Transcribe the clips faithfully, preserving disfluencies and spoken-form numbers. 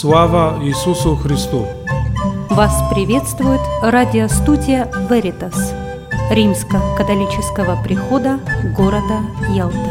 Слава Иисусу Христу! Вас приветствует радиостудия Veritas Римско-католического прихода города Ялта.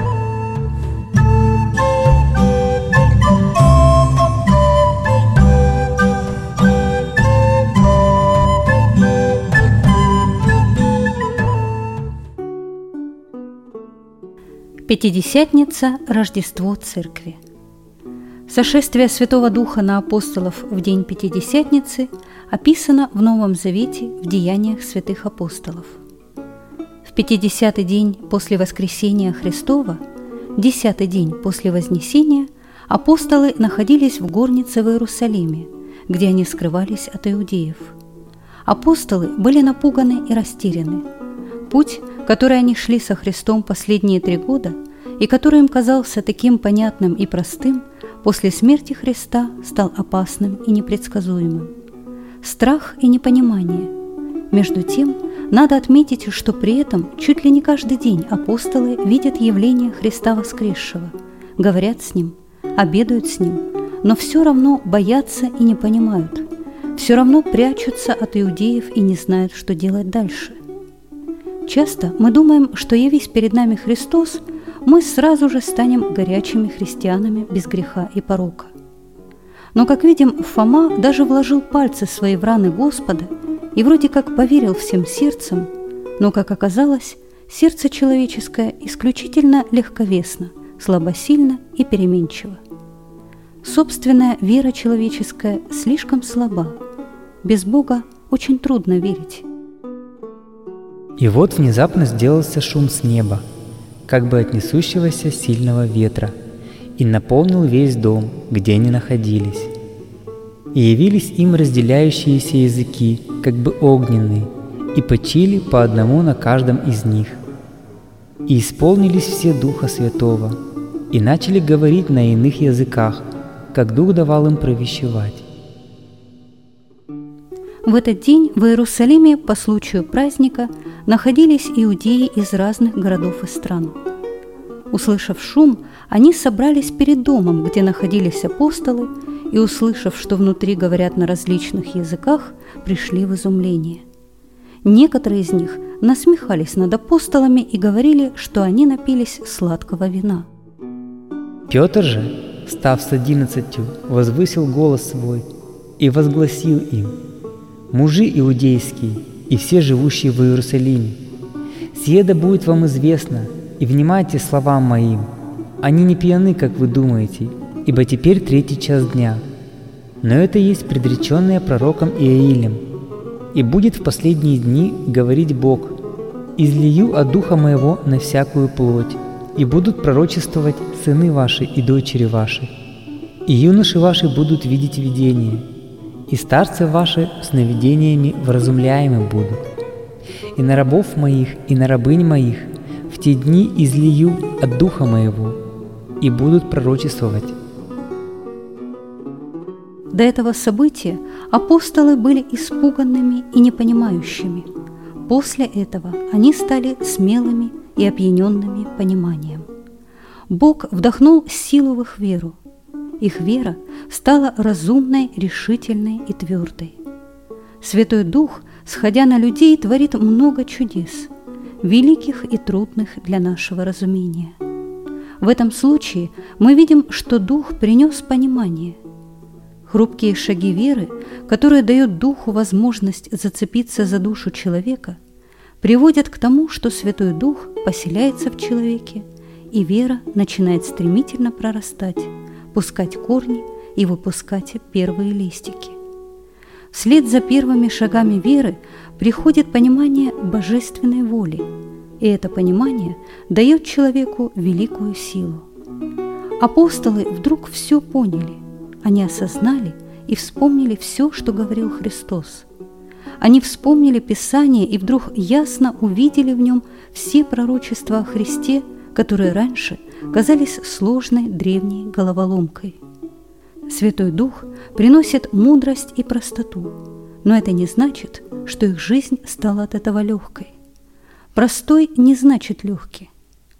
Пятидесятница – Рождество Церкви. Сошествие Святого Духа на апостолов в день Пятидесятницы описано в Новом Завете в Деяниях святых апостолов. В пятидесятый день после воскресения Христова, десятый день после Вознесения, апостолы находились в горнице в Иерусалиме, где они скрывались от иудеев. Апостолы были напуганы и растеряны. Путь, который они шли со Христом последние три года и который им казался таким понятным и простым, после смерти Христа стал опасным и непредсказуемым. Страх и непонимание. Между тем, надо отметить, что при этом чуть ли не каждый день апостолы видят явление Христа воскресшего, говорят с Ним, обедают с Ним, но все равно боятся и не понимают, все равно прячутся от иудеев и не знают, что делать дальше. Часто мы думаем, что, явись перед нами Христос, мы сразу же станем горячими христианами без греха и порока. Но, как видим, Фома даже вложил пальцы свои в раны Господа и вроде как поверил всем сердцем, но, как оказалось, сердце человеческое исключительно легковесно, слабосильно и переменчиво. Собственная вера человеческая слишком слаба. Без Бога очень трудно верить. И вот внезапно сделался шум с неба, как бы от несущегося сильного ветра, и наполнил весь дом, где они находились. И явились им разделяющиеся языки, как бы огненные, и почили по одному на каждом из них. И исполнились все Духа Святого, и начали говорить на иных языках, как Дух давал им провещевать. В этот день в Иерусалиме по случаю праздника находились иудеи из разных городов и стран. Услышав шум, они собрались перед домом, где находились апостолы, и, услышав, что внутри говорят на различных языках, пришли в изумление. Некоторые из них насмехались над апостолами и говорили, что они напились сладкого вина. Петр же, став с одиннадцатью, возвысил голос свой и возгласил им: «Мужи иудейские и все живущие в Иерусалиме, сие да будет вам известно, и внимайте словам моим. Они не пьяны, как вы думаете, ибо теперь третий час дня. Но это есть предреченное пророком Иоилем. И будет в последние дни говорить Бог: излию от Духа Моего на всякую плоть, и будут пророчествовать сыны ваши и дочери ваши, и юноши ваши будут видеть видения, и старцы ваши сновидениями вразумляемы будут. И на рабов моих, и на рабынь моих в те дни излию от Духа Моего, и будут пророчествовать». До этого события апостолы были испуганными и непонимающими. После этого они стали смелыми и опьяненными пониманием. Бог вдохнул силу в их веру. Их вера стала разумной, решительной и твердой. Святой Дух, сходя на людей, творит много чудес, великих и трудных для нашего разумения. В этом случае мы видим, что Дух принес понимание. Хрупкие шаги веры, которые дают Духу возможность зацепиться за душу человека, приводят к тому, что Святой Дух поселяется в человеке, и вера начинает стремительно прорастать, пускать корни и выпускать первые листики. Вслед за первыми шагами веры приходит понимание божественной воли, и это понимание дает человеку великую силу. Апостолы вдруг все поняли, они осознали и вспомнили все, что говорил Христос. Они вспомнили Писание и вдруг ясно увидели в нем все пророчества о Христе, которые раньше казались сложной древней головоломкой. Святой Дух приносит мудрость и простоту, но это не значит, что их жизнь стала от этого легкой. Простой не значит легкий.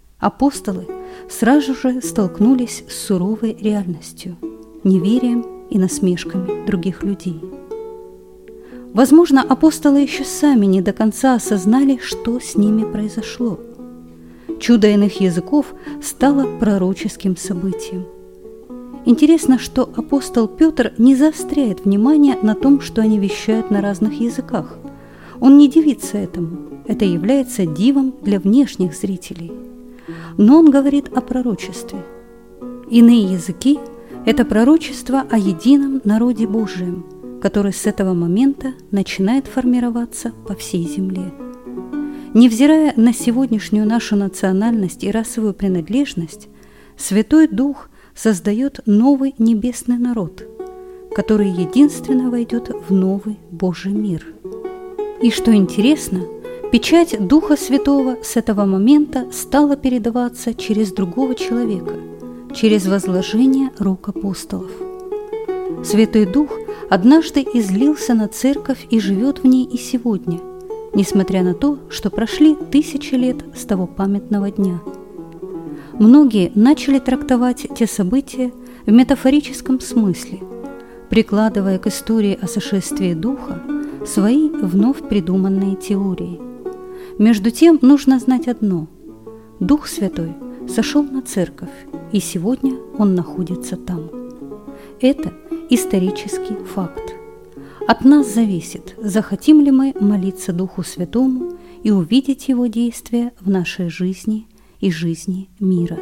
Апостолы сразу же столкнулись с суровой реальностью, неверием и насмешками других людей. Возможно, апостолы еще сами не до конца осознали, что с ними произошло. Чудо иных языков стало пророческим событием. Интересно, что апостол Петр не заостряет внимание на том, что они вещают на разных языках. Он не дивится этому. Это является дивом для внешних зрителей. Но он говорит о пророчестве. Иные языки – это пророчество о едином народе Божьем, который с этого момента начинает формироваться по всей земле. Невзирая на сегодняшнюю нашу национальность и расовую принадлежность, Святой Дух создает новый небесный народ, который единственно войдет в новый Божий мир. И что интересно, печать Духа Святого с этого момента стала передаваться через другого человека, через возложение рук апостолов. Святой Дух однажды излился на церковь и живет в ней и сегодня, несмотря на то, что прошли тысячи лет с того памятного дня. Многие начали трактовать те события в метафорическом смысле, прикладывая к истории о сошествии Духа свои вновь придуманные теории. Между тем нужно знать одно: Дух Святой сошел на церковь, и сегодня Он находится там. Это исторический факт. От нас зависит, захотим ли мы молиться Духу Святому и увидеть Его действия в нашей жизни и жизни мира.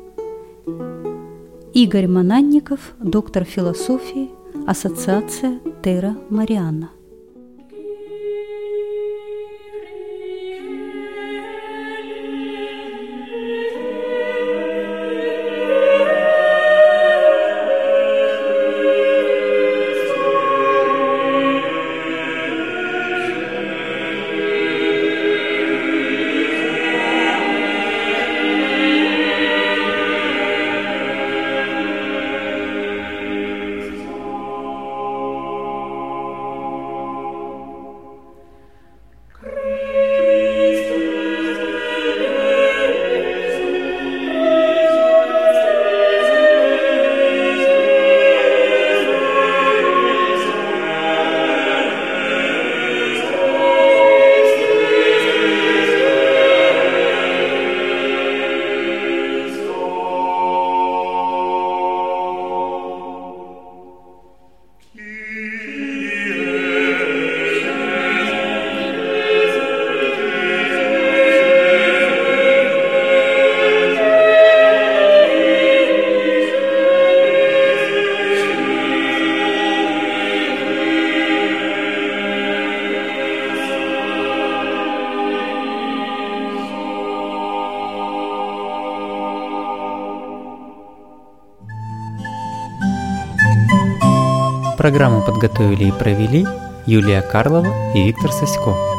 Игорь Мананников, доктор философии, Ассоциация Терра Марианна. Программу подготовили и провели Юлия Карлова и Виктор Сасько.